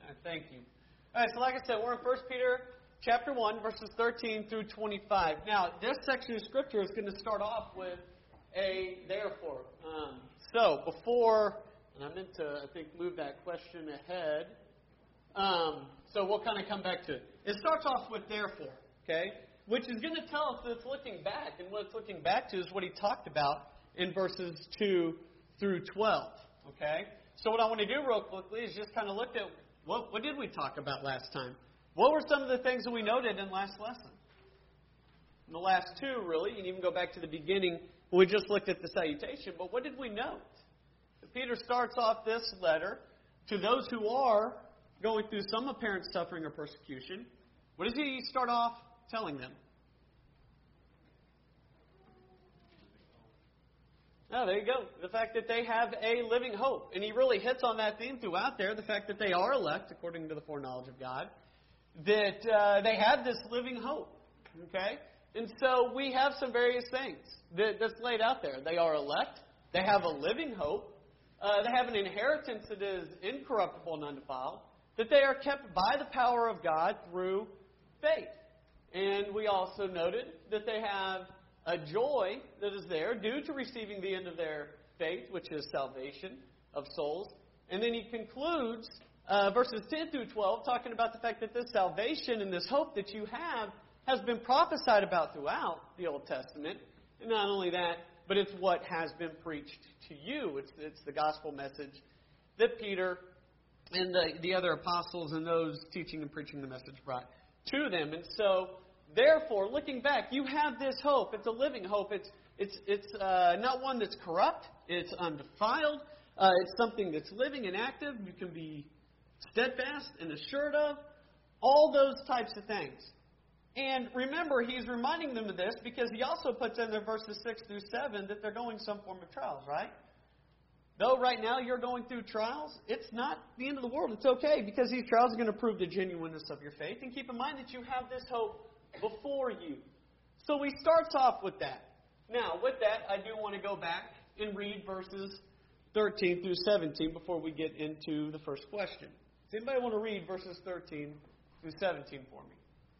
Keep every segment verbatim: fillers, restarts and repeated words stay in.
All right, thank you. All right, so like I said, we're in First Peter chapter one, verses thirteen through twenty-five. Now, this section of Scripture is going to start off with a therefore. Um, so, before, and I meant to, I think, move that question ahead. Um, so, we'll kind of come back to it. It starts off with therefore, okay? Which is going to tell us that it's looking back. And what it's looking back to is what he talked about in verses two through twelve, okay? So, what I want to do real quickly is just kind of look at what, what did we talk about last time? What were some of the things that we noted in last lesson? In the last two, really. You can even go back to the beginning when we just looked at the salutation. But what did we note? Peter starts off this letter to those who are going through some apparent suffering or persecution. What does he start off telling them? Oh, there you go. The fact that they have a living hope. And he really hits on that theme throughout there. The fact that they are elect according to the foreknowledge of God. That uh, they have this living hope. Okay? And so we have some various things that, that's laid out there. They are elect. They have a living hope. Uh, they have an inheritance that is incorruptible and undefiled. That they are kept by the power of God through faith. And we also noted that they have a joy that is there due to receiving the end of their faith, which is salvation of souls. And then he concludes uh, verses ten through twelve, talking about the fact that this salvation and this hope that you have has been prophesied about throughout the Old Testament. And not only that, but it's what has been preached to you. It's, it's the gospel message that Peter and the, the other apostles and those teaching and preaching the message brought to them. And so, therefore, looking back, you have this hope. It's a living hope. It's it's it's uh, not one that's corrupt. It's undefiled. Uh, it's something that's living and active. You can be steadfast and assured of. All those types of things. And remember, he's reminding them of this because he also puts in there verses six through seven that they're going some form of trials, right? Though right now you're going through trials, it's not the end of the world. It's okay because these trials are going to prove the genuineness of your faith. And keep in mind that you have this hope before you. So he starts off with that. Now, with that, I do want to go back and read verses thirteen through seventeen before we get into the first question. Does anybody want to read verses thirteen through seventeen for me?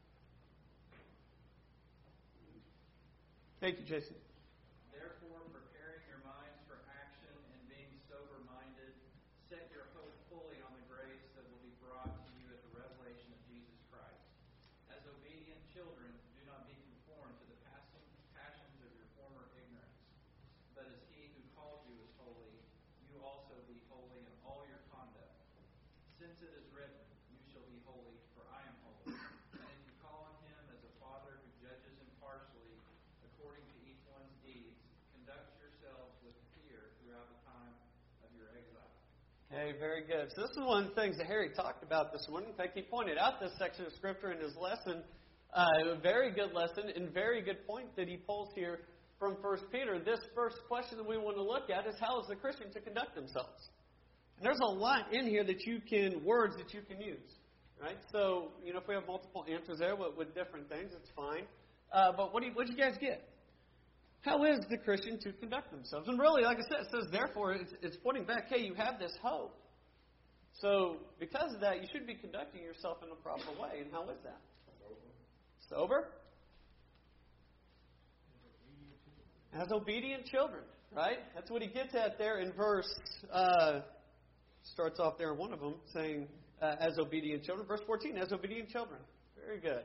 Thank you, Jason. Therefore, preparing your minds for action and being sober-minded, set your hope fully on the grace that will be brought to you at the revelation of Jesus Christ. As obedient children, do not be conformed to the passing passions of your former ignorance. But as He who called you is holy, you also be holy in all your conduct. Since it is written, you shall be holy, for I am holy. And if you call on Him as a Father who judges impartially, according to each one's deeds, conduct yourselves with fear throughout the time of your exile. Okay, very good. So this is one of the things that Harry talked about this morning. In fact, he pointed out this section of Scripture in his lesson. Uh, a very good lesson and very good point that he pulls here from First Peter. This first question that we want to look at is how is the Christian to conduct themselves? And there's a lot in here that you can, words that you can use. Right? So, you know, if we have multiple answers there with, with different things, it's fine. Uh, but what do you, what did you guys get? How is the Christian to conduct themselves? And really, like I said, it says, therefore, it's, it's pointing back, hey, you have this hope. So, because of that, you should be conducting yourself in a proper way. And how is that? Sober. As obedient children, right? That's what he gets at there in verse, uh, starts off there in one of them, saying, uh, as obedient children. Verse fourteen, as obedient children. Very good.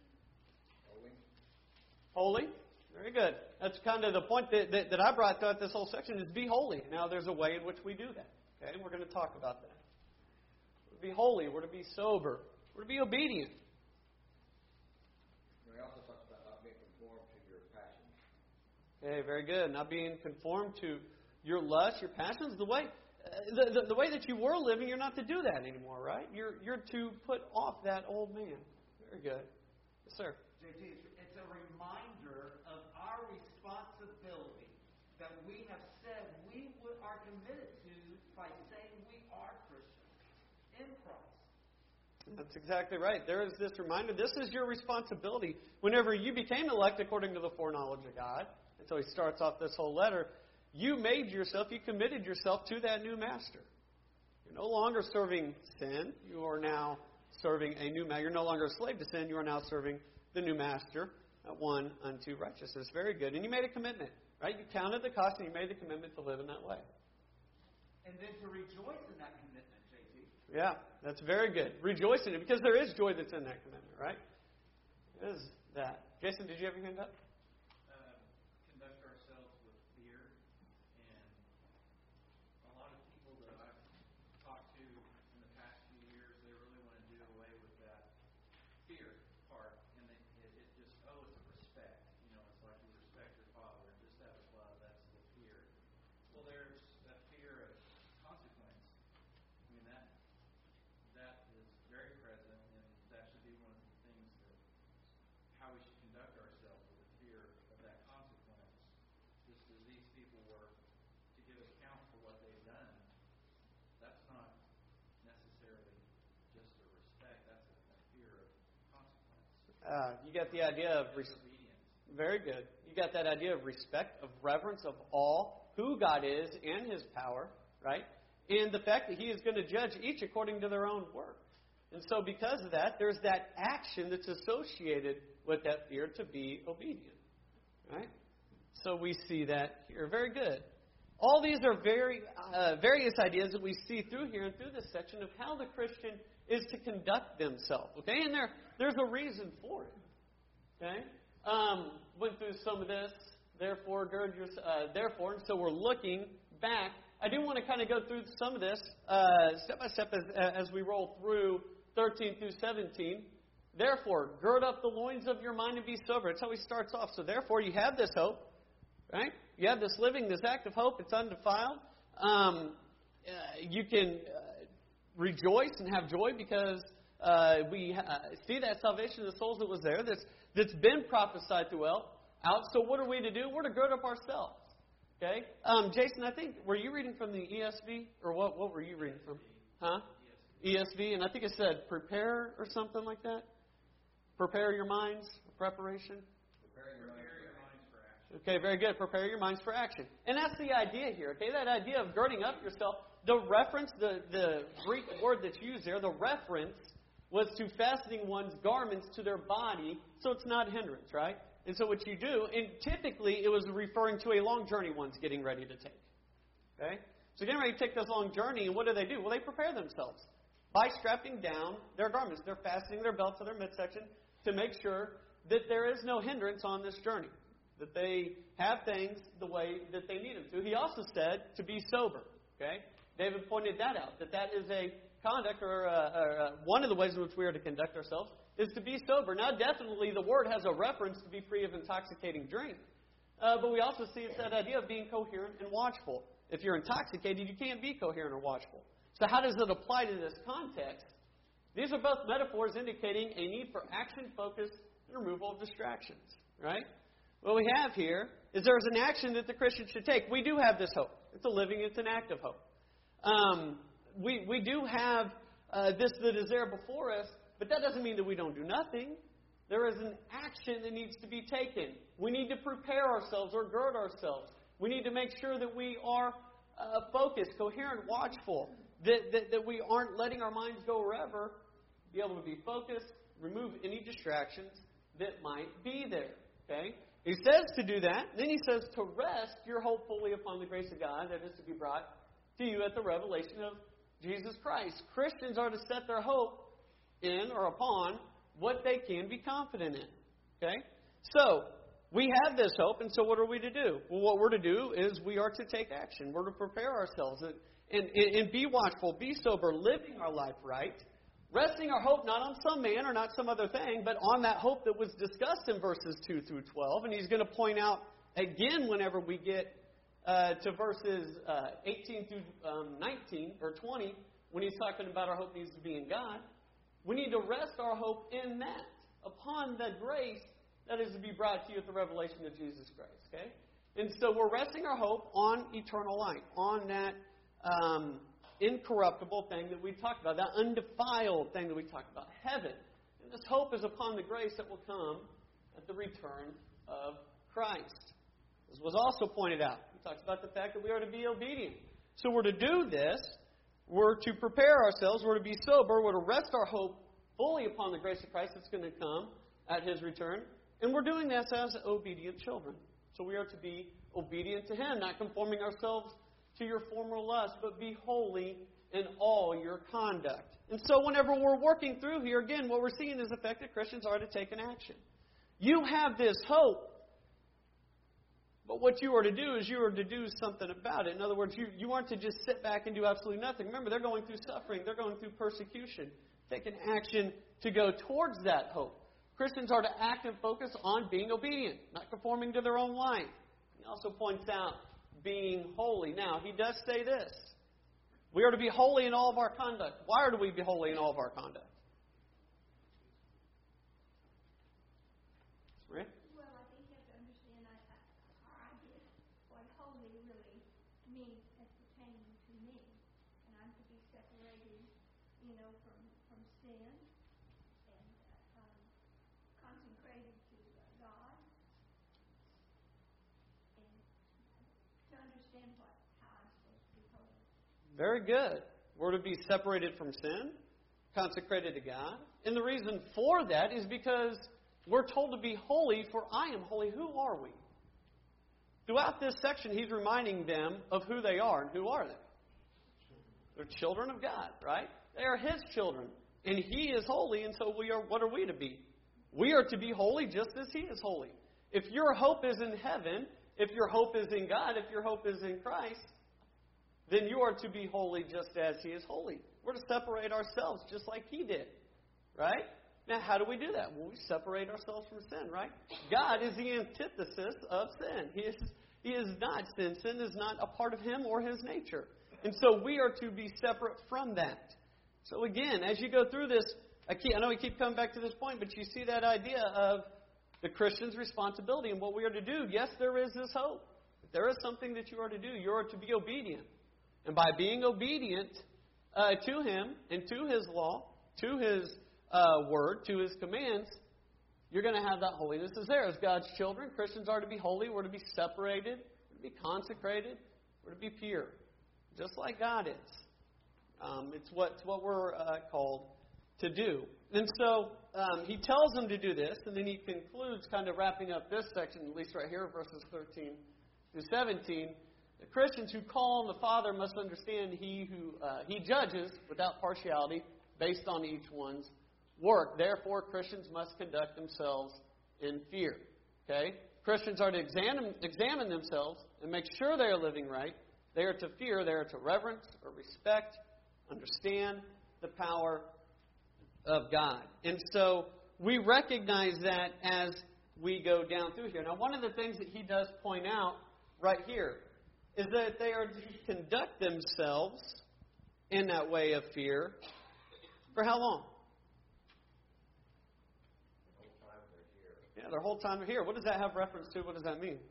Holy. Very good. That's kind of the point that, that, that I brought throughout this whole section is be holy. Now, there's a way in which we do that. Okay, and we're going to talk about that. We're to be holy. We're to be sober. We're to be obedient. We also talked about not being conformed to your passions. Okay, very good. Not being conformed to your lust, your passions. The way, uh, the, the, the way that you were living, you're not to do that anymore, right? You're, you're to put off that old man. Very good. Yes, sir. J T, it's a reminder of our responsibility that we have said we would, are committed to by saying we are Christians in Christ. That's exactly right. There is this reminder. This is your responsibility. Whenever you became elect according to the foreknowledge of God, and so he starts off this whole letter, you made yourself, you committed yourself to that new master. You're no longer serving sin. You are now serving a new master. You're no longer a slave to sin. You are now serving the new master, uh, one unto righteousness. Very good. And you made a commitment, right? You counted the cost and you made the commitment to live in that way. And then to rejoice in that commitment, J T. Yeah, that's very good. Rejoice in it, because there is joy that's in that commitment, right? It is that. Jason, did you have your hand up? Uh, conduct ourselves with fear, and a lot of people that I've talked to in the past few years, they really want to do away with that fear part, and they, it, it just, oh, it's a respect. You know, it's like you respect your father, and just out of love, that's the fear. Well, there's a fear of consequence. I mean, that that is very present, and that should be one of the things that how we should conduct ourselves with the fear of that consequence. Just as these people were to give account for what they've done, that's not necessarily just a respect, that's a, a fear of consequence. Uh, you got the idea of res- very good. You got that idea of respect, of reverence, of awe, who God is and His power, right? And the fact that He is going to judge each according to their own work. And so because of that, there's that action that's associated with that fear to be obedient, right? So we see that here. Very good. All these are very uh, various ideas that we see through here and through this section of how the Christian is to conduct themselves, okay? And there, there's a reason for it, okay? Um, went through some of this. Therefore, gird your, uh, therefore, and so we're looking back. I do want to kind of go through some of this uh, step by step as, as we roll through thirteen through seventeen. Therefore, gird up the loins of your mind and be sober. That's how he starts off. So therefore, you have this hope, right? You have this living, this active hope. It's undefiled. Um, uh, you can uh, rejoice and have joy because uh, we uh, see that salvation of the souls that was there that's, that's been prophesied throughout. Out. So what are we to do? We're to gird up ourselves. Okay? Um, Jason, I think, were you reading from the E S V? Or what, what were you reading from? Huh? E S V. And I think it said prepare or something like that. Prepare your minds for preparation. Prepare your minds for action. Okay, very good. Prepare your minds for action. And that's the idea here. Okay, that idea of girding up yourself. The reference, the, the Greek word that's used there, the reference was to fastening one's garments to their body so it's not a hindrance, right? And so what you do, and typically it was referring to a long journey one's getting ready to take. Okay? So getting ready to take this long journey, and what do they do? Well, they prepare themselves by strapping down their garments. They're fastening their belts to their midsection to make sure that there is no hindrance on this journey, that they have things the way that they need them to. He also said to be sober. Okay? David pointed that out, that that is a conduct or, uh, or uh, one of the ways in which we are to conduct ourselves is to be sober. Now, definitely the word has a reference to be free of intoxicating drink. Uh, but we also see it's that idea of being coherent and watchful. If you're intoxicated, you can't be coherent or watchful. So how does it apply to this context? These are both metaphors indicating a need for action, focus, and removal of distractions. Right? What we have here is there's an action that the Christian should take. We do have this hope. It's a living, it's an active hope. Um, we, we do have uh, this that is there before us, but that doesn't mean that we don't do nothing. There is an action that needs to be taken. We need to prepare ourselves or gird ourselves. We need to make sure that we are uh, focused, coherent, watchful, that, that, that we aren't letting our minds go wherever, be able to be focused, remove any distractions that might be there. Okay? He says to do that. Then he says to rest your hope fully upon the grace of God that is to be brought to you at the revelation of Jesus Christ. Christians are to set their hope in or upon what they can be confident in. Okay? So, we have this hope, and so what are we to do? Well, what we're to do is we are to take action. We're to prepare ourselves and, and, and be watchful, be sober, living our life right, resting our hope not on some man or not some other thing, but on that hope that was discussed in verses two through twelve. And he's going to point out again whenever we get uh, to verses uh, eighteen through um, nineteen or twenty, when he's talking about our hope needs to be in God. We need to rest our hope in that, upon the grace that is to be brought to you at the revelation of Jesus Christ. Okay? And so we're resting our hope on eternal life, on that um, incorruptible thing that we talked about, that undefiled thing that we talked about, heaven. And this hope is upon the grace that will come at the return of Christ. This was also pointed out. He talks about the fact that we are to be obedient. So we're to do this we're to prepare ourselves, we're to be sober, we're to rest our hope fully upon the grace of Christ that's going to come at His return. And we're doing this as obedient children. So we are to be obedient to Him, not conforming ourselves to your former lust, but be holy in all your conduct. And so whenever we're working through here, again, what we're seeing is the fact that Christians are to take an action. You have this hope, but what you are to do is you are to do something about it. In other words, you, you aren't to just sit back and do absolutely nothing. Remember, they're going through suffering. They're going through persecution. Take an action to go towards that hope. Christians are to act and focus on being obedient, not conforming to their own life. He also points out being holy. Now, he does say this. We are to be holy in all of our conduct. Why are we be holy in all of our conduct? Right? Well, I think you have to understand I, I, our idea what holy really means as pertaining to me. And I'm to be separated, you know, from, from sin and uh, um, consecrated to uh, God. And to understand what how I'm supposed to be holy. Very good. We're to be separated from sin, consecrated to God. And the reason for that is because we're told to be holy, for I am holy. Who are we? Throughout this section, he's reminding them of who they are. And who are they? They're children of God, right? They are His children. And He is holy, and so we are. What are we to be? We are to be holy just as He is holy. If your hope is in heaven, if your hope is in God, if your hope is in Christ, then you are to be holy just as He is holy. We're to separate ourselves just like He did, right? Now, how do we do that? Well, we separate ourselves from sin, right? God is the antithesis of sin. He is, he is not sin. Sin is not a part of Him or His nature. And so we are to be separate from that. So again, as you go through this, I, keep, I know we keep coming back to this point, but you see that idea of the Christian's responsibility and what we are to do. Yes, there is this hope. There is something that you are to do. You are to be obedient. And by being obedient uh, to Him and to His law, to His Uh, word, to His commands, you're going to have that holiness is there. As God's children, Christians are to be holy. We're to be separated. We're to be consecrated. We're to be pure, just like God is. Um, it's, what, it's what we're uh, called to do. And so um, he tells them to do this, and then he concludes, kind of wrapping up this section, at least right here, verses thirteen through seventeen. The Christians who call on the Father must understand He who uh, He judges without partiality, based on each one's work. Therefore, Christians must conduct themselves in fear. Okay? Christians are to examine, examine themselves and make sure they are living right. They are to fear. They are to reverence or respect, understand the power of God. And so we recognize that as we go down through here. Now, one of the things that he does point out right here is that they are to conduct themselves in that way of fear. For how long? Yeah, their whole time they're here. What does that have reference to? What does that mean?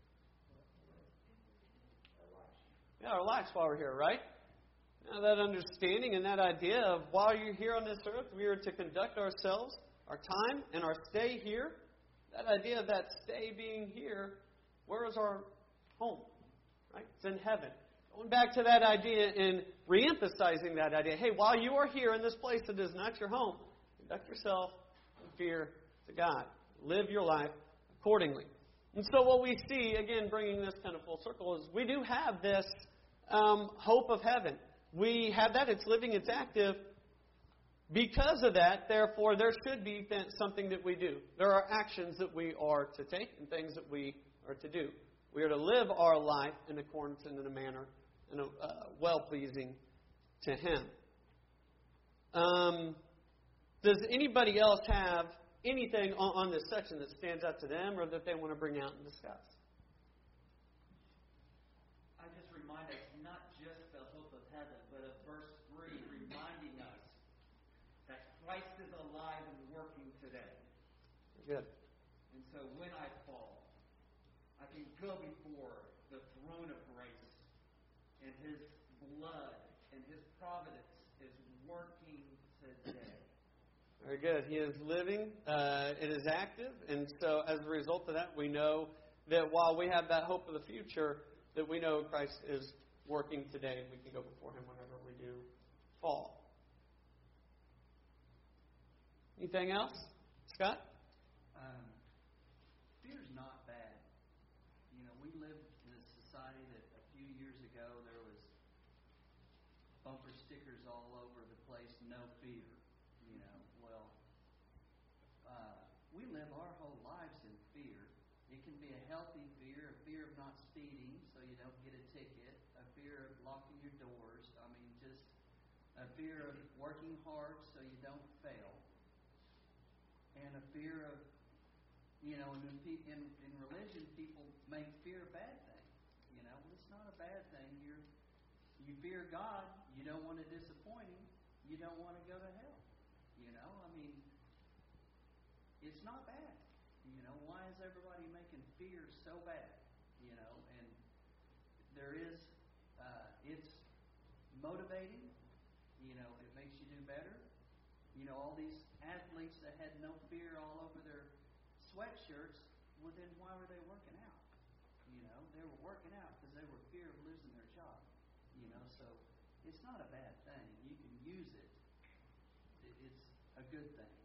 Yeah, our lives while we're here, right? Now, that understanding and that idea of while you're here on this earth, we are to conduct ourselves, our time, and our stay here. That idea of that stay being here, where is our home? Right? It's in heaven. Going back to that idea and reemphasizing that idea. Hey, while you are here in this place that is not your home, conduct yourself in fear to God. Live your life accordingly. And so what we see, again, bringing this kind of full circle, is we do have this um, hope of heaven. We have that. It's living. It's active. Because of that, therefore, there should be th- something that we do. There are actions that we are to take and things that we are to do. We are to live our life in accordance and in a manner and a, uh, well-pleasing to Him. Um, does anybody else have anything on, on this section that stands out to them or that they want to bring out and discuss? I just remind us not just the hope of heaven, but of verse three reminding us that Christ is alive and working today. Good. And so when I fall, I can go before the throne of grace, and His blood and His providence is working today. Very good. He is living. Uh, it is active. And so as a result of that, we know that while we have that hope of the future, that we know Christ is working today, and we can go before Him whenever we do fall. Anything else? Scott? Um, fear's not bad. You know, we live in a society that a few years ago there was bumper stickers all over the place, no fear. You know, well, uh, we live our whole lives in fear. It can be a healthy fear, a fear of not speeding so you don't get a ticket, a fear of locking your doors. I mean, just a fear of working hard so you don't fail. And a fear of, you know, in, in, in religion, people make fear a bad thing. You know, well, it's not a bad thing. You're, you fear God. You don't want to disappoint Him. You don't want to go to hell. You know, I mean, it's not bad. You know, why is everybody making fear so bad? You know, and there is, uh, it's motivating. You know, it makes you do better. You know, all these athletes that had no fear all over their sweatshirts, well, then why were they working out? You know, they were working out because they were fear of losing their job. You know, so it's not a bad thing. You can use it. It's a good thing.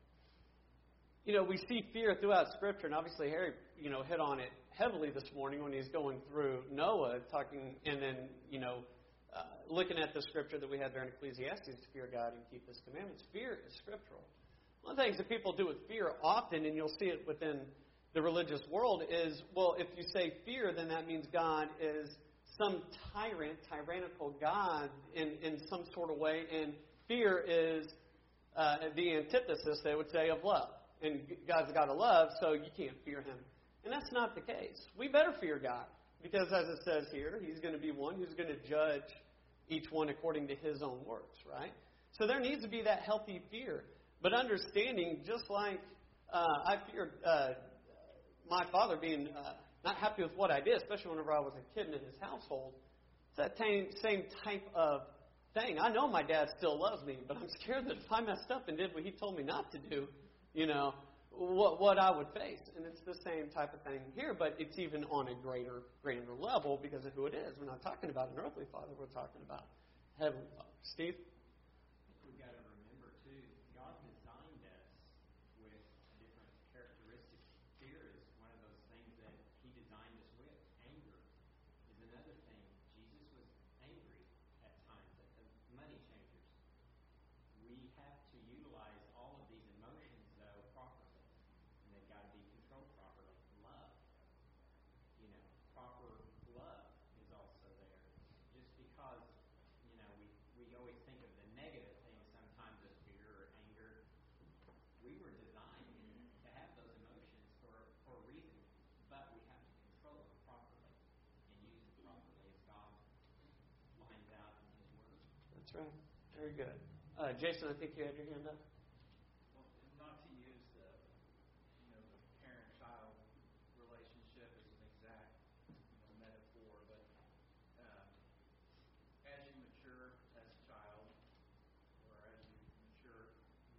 You know, we see fear throughout Scripture, and obviously Harry, you know, hit on it heavily this morning when he's going through Noah, talking, and then, you know, uh, looking at the Scripture that we had there in Ecclesiastes, to fear God and keep His commandments. Fear is scriptural. One of the things that people do with fear often, and you'll see it within the religious world, is, well, if you say fear, then that means God is some tyrant, tyrannical God in, in some sort of way, and fear is uh, the antithesis, they would say, of love. And God's a God of love, so you can't fear Him. And that's not the case. We better fear God, because as it says here, He's going to be one who's going to judge each one according to His own works, right? So there needs to be that healthy fear. But understanding, just like uh, I feared uh, my father being uh, not happy with what I did, especially whenever I was a kid in his household, it's that same, same type of thing. I know my dad still loves me, but I'm scared that if I messed up and did what he told me not to do, you know, what what I would face. And it's the same type of thing here, but it's even on a greater, grander level because of who it is. We're not talking about an earthly father. We're talking about heavenly father. Steve? We've got to remember, too, God designed us with different characteristics. Fear is one of those things that He designed us with. Anger is another thing. Jesus was angry at times at the money changers. We have to utilize all of these emotions, though, properly. And they've got to be controlled properly. Love. You know, proper love is also there. Just because, you know, we, we always think of the negative things sometimes as fear or anger. We were designed to have those emotions for, for a reason, but we have to control them properly and use them properly as God lines out in His Word. That's right. Very good. Uh, Jason, I think you had your hand up. Well, not to use the, you know, the parent-child relationship as an exact, you know, metaphor, but um, as you mature as a child, or as you mature,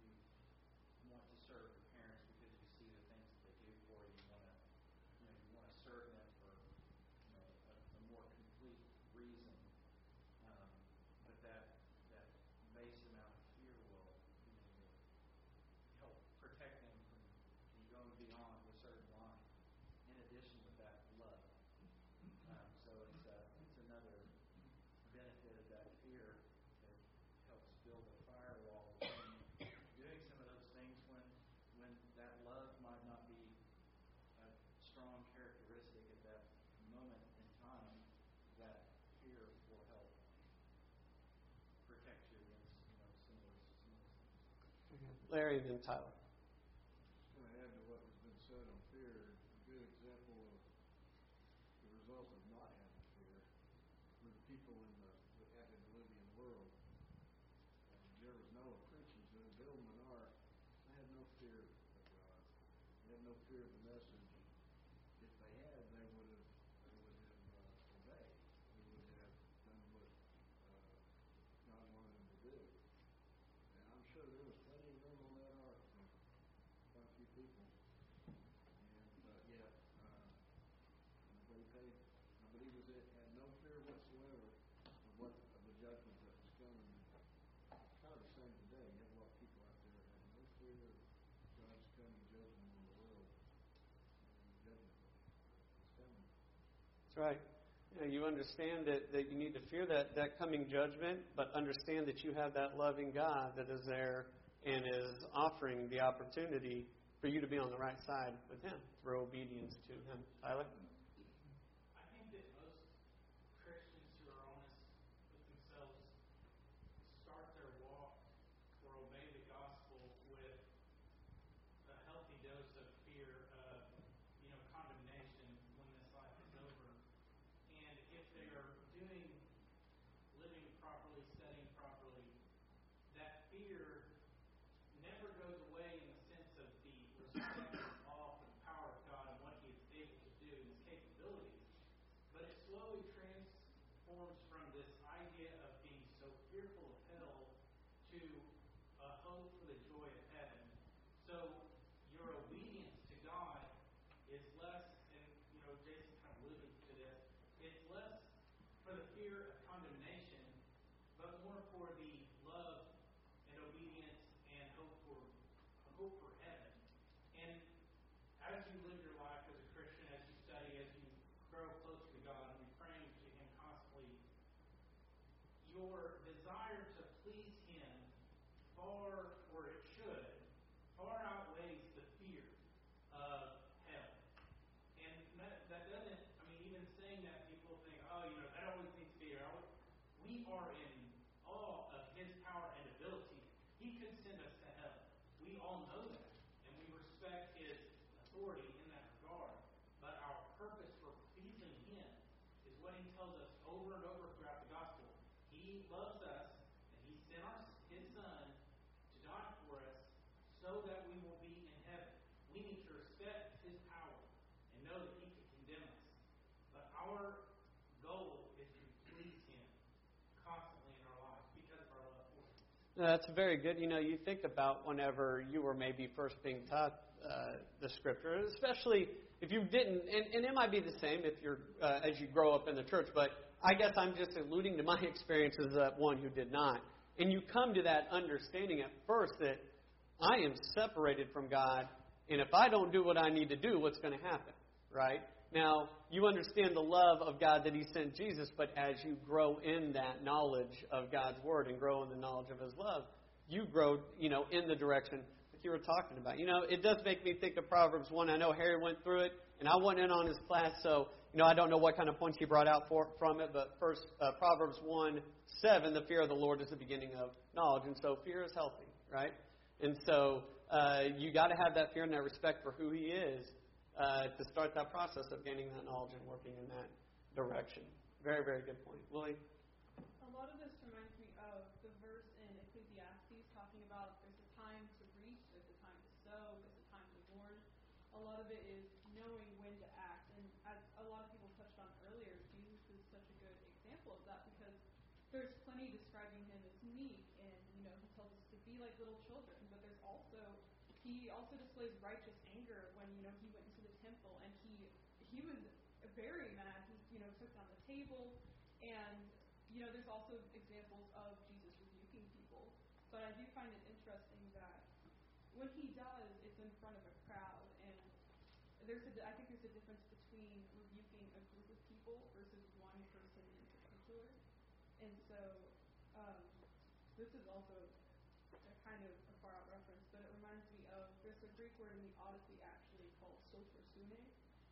you want to serve your parents because you see the things that they do for you. You want to, you know, you want to serve them for, you know, a, a more complete reason. Um, but that that base amount of fear will, you know, will help protect them from, from going beyond a certain line. In addition with that love, um, so it's uh, it's another benefit of that fear that helps build a firewall between doing some of those things when when that love might not be a strong characteristic at that moment in time. That fear will help protect you against, you know, some of those, some of those things. Larry and then Tyler. Just going to add to what has been said on fear, a good example of the result of not having fear were the people in the, the antediluvian world. And there was Noah preaching to them, building an ark. They had no fear of God. They had no fear of the message. If they had, they would have they would have uh, obeyed. They would have done what uh, God wanted them to do. And I'm sure there was plenty of room on that ark for quite a few people. And but yet, uh, they paid. I believe it was it had no fear whatsoever of what of the judgment that was coming. right. You know, you understand that, that you need to fear that, that coming judgment, but understand that you have that loving God that is there and is offering the opportunity for you to be on the right side with Him through obedience to Him. Tyler? I think that most Christians who are honest with themselves start their walk or obey the gospel with a healthy dose of fear of, you know, condemnation when this life is over. And if they are doing, living properly, studying properly, that fear never goes away in the sense of the respect and awe for the power of God and what He is able to do and His capabilities. But it slowly transforms from this idea of being so fearful of hell to a hope for the joy of heaven. So your obedience to God is less, and you know, Jason kind of alluded to this, it's less for the fear of condemnation, but more for the love and obedience and hope for hope for heaven. And as you live your life as a Christian, as you study, as you grow closer to God and be praying to Him constantly, your desire to please Him far, or it should, far outweighs the fear of hell. And that, that doesn't, I mean, even saying that, people think, oh, you know, that always needs to be there. We are in awe of His power and ability. He could send us to hell. We all know that. And we respect His authority in that regard. But our purpose for pleasing Him is what He tells us over and over throughout the gospel. He loves us, and He sent our, His Son to die for us so that we will be in heaven. We need to respect His power and know that He can condemn us. But our goal is to please Him constantly in our lives because of our love for Him. That's very good. You know, you think about whenever you were maybe first being taught uh, the Scripture, especially if you didn't, and, and it might be the same if you're uh, as you grow up in the church, but I guess I'm just alluding to my experience as uh, one who did not. And you come to that understanding at first that I am separated from God, and if I don't do what I need to do, what's going to happen, right? Now, you understand the love of God that He sent Jesus, but as you grow in that knowledge of God's Word and grow in the knowledge of His love, you grow, you know, in the direction that you were talking about. You know, it does make me think of Proverbs one. I know Harry went through it, and I went in on his class, so, you know, I don't know what kind of points he brought out for, from it, but first, uh, Proverbs one seven, the fear of the Lord is the beginning of knowledge, and so fear is healthy, right? And so uh, you got to have that fear and that respect for who He is uh, to start that process of gaining that knowledge and working in that direction. Very, very good point. Willie? A lot of this reminds me of the verse in Ecclesiastes talking about there's a time to reap, there's a time to sow, there's a time to mourn. A lot of it is knowing when to act. And as a lot of people touched on earlier, Jesus is such a good example of that because there's plenty describing Him as meek, and you know He tells us to be like little children. But there's also He also displays righteous anger when you know He went into the temple and He He was very mad. He you know took down the table, and you know there's also examples of Jesus rebuking people. But I do find it interesting that when He does, it's in front of a crowd, and there's a, I think there's a difference between rebuking a group of people versus one person in particular. And so, um, this is also a kind of a far-out reference, but it reminds me of, there's a Greek word in the Odyssey actually called sophrosyne,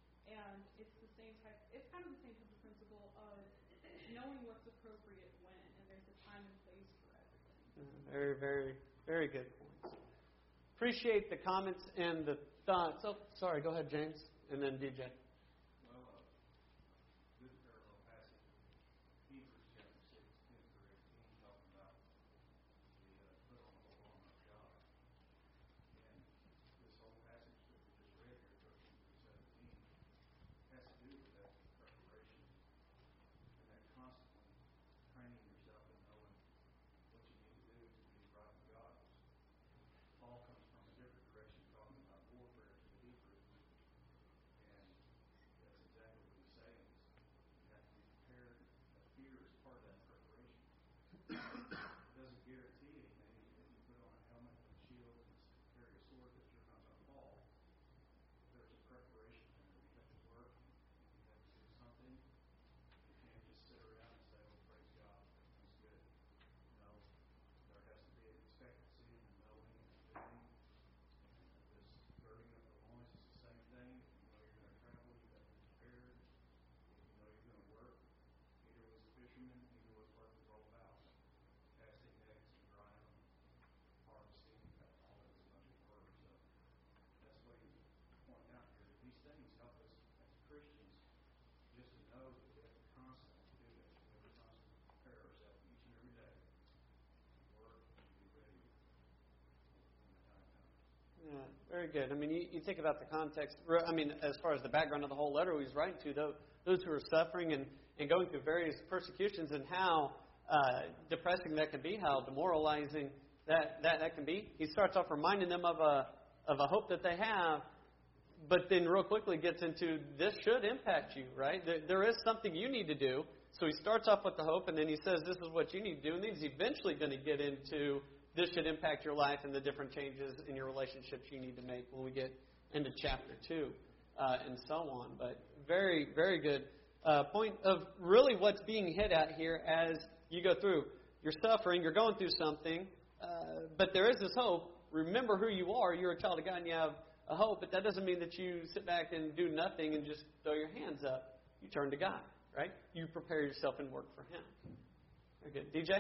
and it's the same type, it's kind of the same type of principle of knowing what's appropriate when, and there's a time and place for everything. Very, very, very good points. Appreciate the comments and the thoughts. Oh, sorry, go ahead, James, and then D J. Well, uh, good parallel passage. Hebrews chapter six, ten through eighteen, talking about the uh, put on the whole armor of God. And this whole passage that we just read here, thirteen through seventeen, has to do with that preparation and that constantly training yourself and knowing what you need to do to be right with God. Paul comes from a different direction, talking about warfare to the Hebrews, and Very good. I mean, you, you think about the context. I mean, as far as the background of the whole letter he's writing to, those, those who are suffering and, and going through various persecutions, and how uh, depressing that can be, how demoralizing that, that, that can be. He starts off reminding them of a of a hope that they have, but then real quickly gets into, this should impact you, right? There, there is something you need to do. So he starts off with the hope, and then he says, this is what you need to do. And then he's eventually going to get into, this should impact your life and the different changes in your relationships you need to make when we get into chapter two, uh, and so on. But very, very good uh, point of really what's being hit at here as you go through. You're suffering, you're going through something, uh, but there is this hope. Remember who you are. You're a child of God and you have a hope, but that doesn't mean that you sit back and do nothing and just throw your hands up. You turn to God, right? You prepare yourself and work for Him. Very good. D J?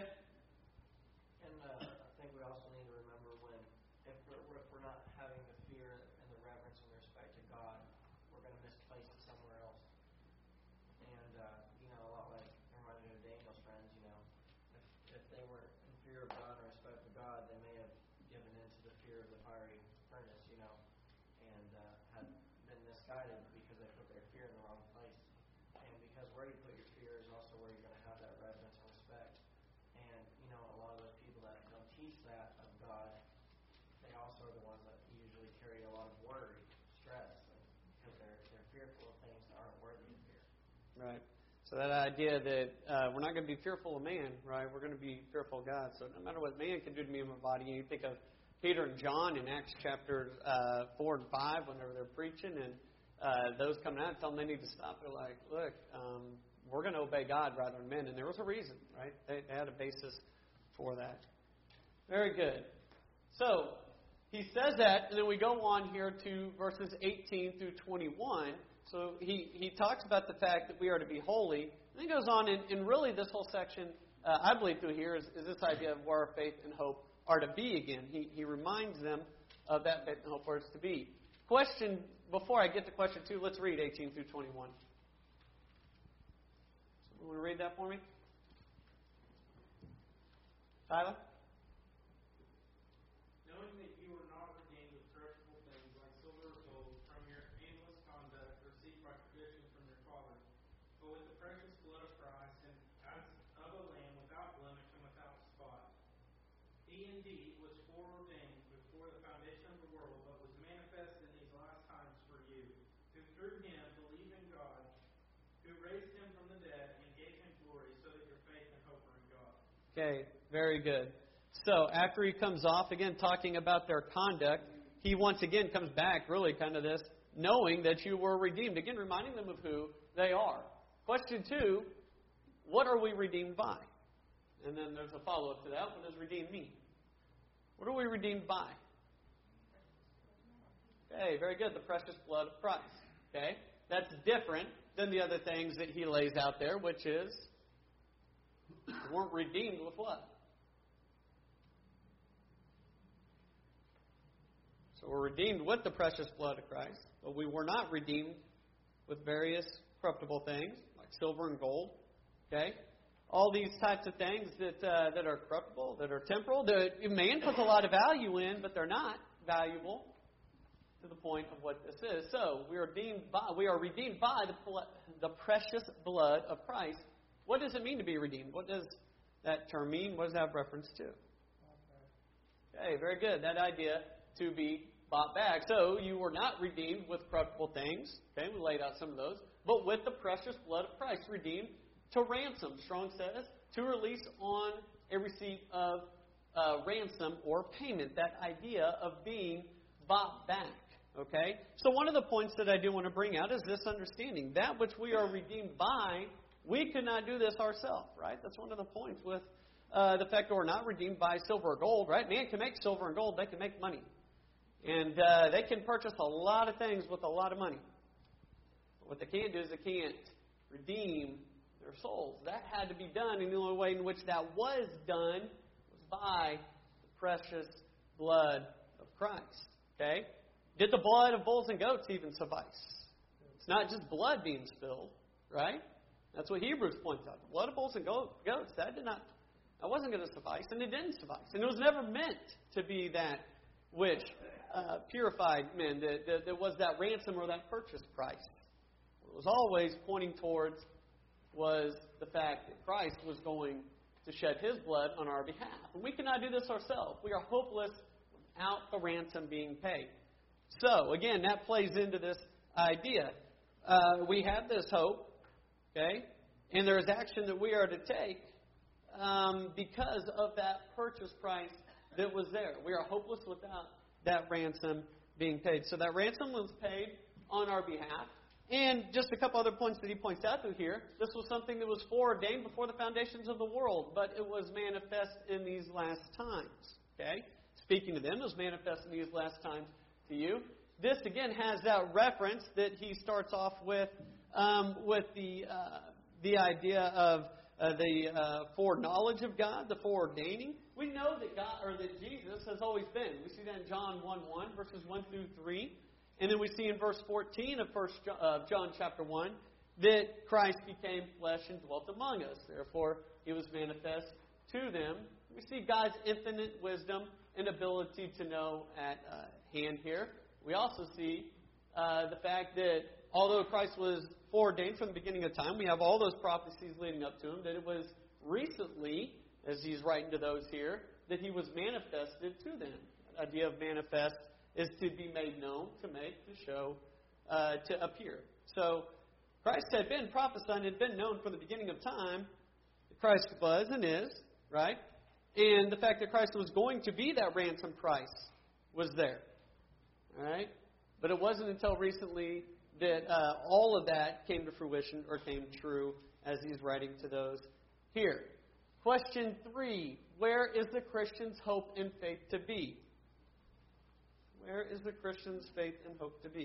And uh, I think we also need to remember when, if we're, if we're not having the fear and the reverence and respect to God, we're going to misplace it somewhere else. And, uh, you know, a lot like, it reminds me of Daniel's friends, you know, if, if they weren't in fear of God and respect of God, they may have given in to the fear of the fiery furnace, you know, and uh, had been misguided because they put their fear in the wrong place. And because where you put your fear is also where you're going to have that reverence and respect. And, you know, a lot of those people that don't teach that of God, they also are the ones that usually carry a lot of worry, stress, because they're, they're fearful of things that aren't worthy of fear. Right. So that idea that uh, we're not going to be fearful of man, right? We're going to be fearful of God. So no matter what man can do to me in my body, you think of Peter and John in Acts chapter uh, four and five whenever they're preaching, and uh, those coming out tell them they need to stop. They're like, look, um, we're going to obey God rather than men. And there was a reason, right? They, they had a basis for that. Very good. So he says that, and then we go on here to verses eighteen through twenty-one. So he, he talks about the fact that we are to be holy. And he goes on, and, and really this whole section, uh, I believe through here, is, is this idea of where our faith and hope are to be again. He, he reminds them of that faith and hope where it's to be. Question, before I get to question two, let's read eighteen through twenty-one. Someone want to read that for me? Tyler? Knowing that you were not redeemed with perishable things like silver or gold from your aimless conduct received by tradition from your fathers, but with the precious blood of Christ, and as of a lamb without blemish and without spot. He indeed was foreordained before the foundation of the world, but was manifest in these last times for you, who through him believe in God, who raised him from the dead and gave him glory, so that your faith and hope are in God. Okay, very good. So after he comes off, again, talking about their conduct, he once again comes back, really kind of this, knowing that you were redeemed. Again, reminding them of who they are. Question two, what are we redeemed by? And then there's a follow-up to that. What does redeemed mean? What are we redeemed by? Okay, very good. The precious blood of Christ. Okay, that's different than the other things that he lays out there, which is, we weren't redeemed with what? So we're redeemed with the precious blood of Christ, but we were not redeemed with various corruptible things, like silver and gold. Okay? All these types of things that uh, that are corruptible, that are temporal, that man puts a lot of value in, but they're not valuable to the point of what this is. So we are redeemed by, we are redeemed by the, the precious blood of Christ. What does it mean to be redeemed? What does that term mean? What does that have reference to? Okay, very good. That idea to be bought back. So you were not redeemed with corruptible things. Okay, we laid out some of those. But with the precious blood of Christ, redeemed to ransom. Strong says, to release on a receipt of uh, ransom or payment. That idea of being bought back. Okay? So one of the points that I do want to bring out is this understanding. That which we are redeemed by, we could not do this ourselves, right? That's one of the points with uh, the fact that we're not redeemed by silver or gold, right? Man can make silver and gold. They can make money. And uh, they can purchase a lot of things with a lot of money. But what they can't do is they can't redeem their souls. That had to be done, and the only way in which that was done was by the precious blood of Christ. Okay? Did the blood of bulls and goats even suffice? It's not just blood being spilled, right? That's what Hebrews points out. The blood of bulls and goats, that did not, that wasn't going to suffice, and it didn't suffice. And it was never meant to be that which uh, purified men, that, that there was that ransom or that purchase price. What it was always pointing towards was the fact that Christ was going to shed His blood on our behalf. And we cannot do this ourselves. We are hopeless without the ransom being paid. So, again, that plays into this idea. Uh, we have this hope, okay, and there is action that we are to take um, because of that purchase price that was there. We are hopeless without that ransom being paid. So that ransom was paid on our behalf. And just a couple other points that he points out through here. This was something that was foreordained before the foundations of the world, but it was manifest in these last times. Okay? Speaking to them, it was manifest in these last times to you. This, again, has that reference that he starts off with, um, with the uh, the idea of uh, the uh, foreknowledge of God, the foreordaining. We know that God, or that Jesus has always been. We see that in John one one, verses one through three. And then we see in verse fourteen of First John chapter one that Christ became flesh and dwelt among us. Therefore, He was manifest to them. We see God's infinite wisdom and ability to know at uh, hand here. We also see uh, the fact that although Christ was foreordained from the beginning of time, we have all those prophecies leading up to Him, that it was recently, as he's writing to those here, that He was manifested to them. The idea of manifest is to be made known, to make, to show, uh, to appear. So Christ had been prophesied and had been known from the beginning of time. Christ was and is, right? And the fact that Christ was going to be that ransom price was there. All right? But it wasn't until recently that uh, all of that came to fruition or came true as he's writing to those here. Question three. Where is the Christian's hope and faith to be? Where is the Christian's faith and hope to be?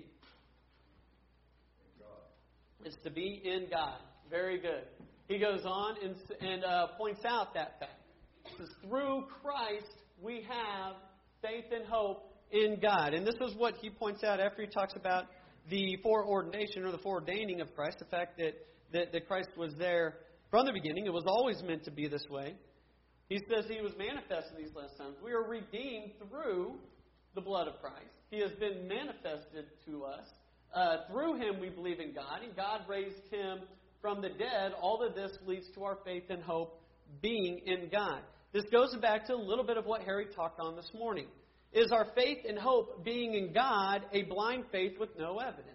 In God. It's to be in God. Very good. He goes on and, and uh, points out that fact. He says, through Christ we have faith and hope in God. And this is what he points out after he talks about the foreordination or the foreordaining of Christ, the fact that, that, that Christ was there from the beginning. It was always meant to be this way. He says He was manifest in these last times. We are redeemed through the blood of Christ. He has been manifested to us. Uh, through Him we believe in God, and God raised Him from the dead. All of this leads to our faith and hope being in God. This goes back to a little bit of what Harry talked on this morning. Is our faith and hope being in God a blind faith with no evidence?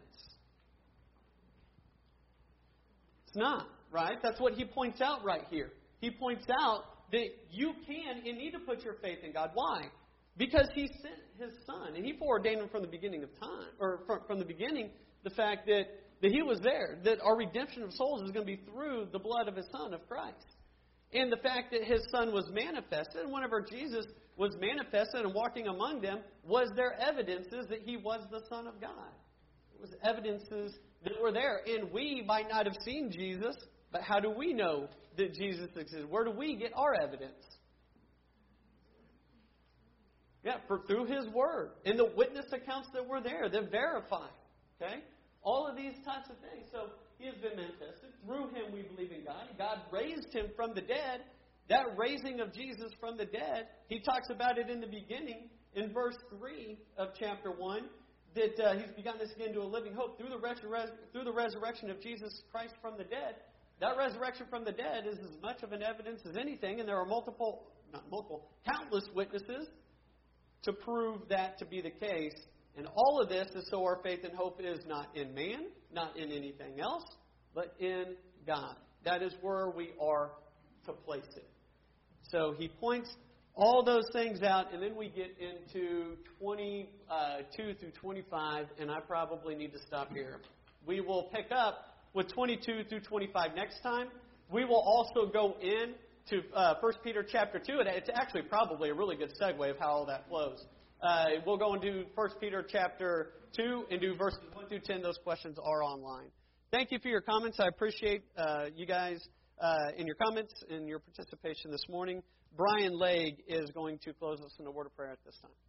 It's not, right? That's what he points out right here. He points out that you can and need to put your faith in God. Why? Because He sent His Son, and He foreordained Him from the beginning of time, or from, from the beginning, the fact that, that He was there, that our redemption of souls is going to be through the blood of His Son, of Christ. And the fact that His Son was manifested, and whenever Jesus was manifested and walking among them, was there evidences that He was the Son of God. It was evidences that were there. And we might not have seen Jesus, but how do we know that Jesus existed? Where do we get our evidence? Yeah, for, through His Word. And the witness accounts that were there, that verify. Okay? All of these types of things. So He has been manifested. Through Him we believe in God. God raised Him from the dead. That raising of Jesus from the dead, He talks about it in the beginning, in verse three of chapter one, that uh, He's begun this again to a living hope through the, resur- through the resurrection of Jesus Christ from the dead. That resurrection from the dead is as much of an evidence as anything, and there are multiple, not multiple, countless witnesses to prove that to be the case. And all of this is so our faith and hope is not in man, not in anything else, but in God. That is where we are to place it. So he points all those things out, and then we get into twenty-two through twenty-five, and I probably need to stop here. We will pick up with twenty-two through twenty-five next time. We will also go in to uh, First Peter chapter two, and it's actually probably a really good segue of how all that flows. Uh, we'll go and do First Peter chapter two and do verses one through ten. Those questions are online. Thank you for your comments. I appreciate uh, you guys uh, in your comments and your participation this morning. Brian Legg is going to close us in a word of prayer at this time.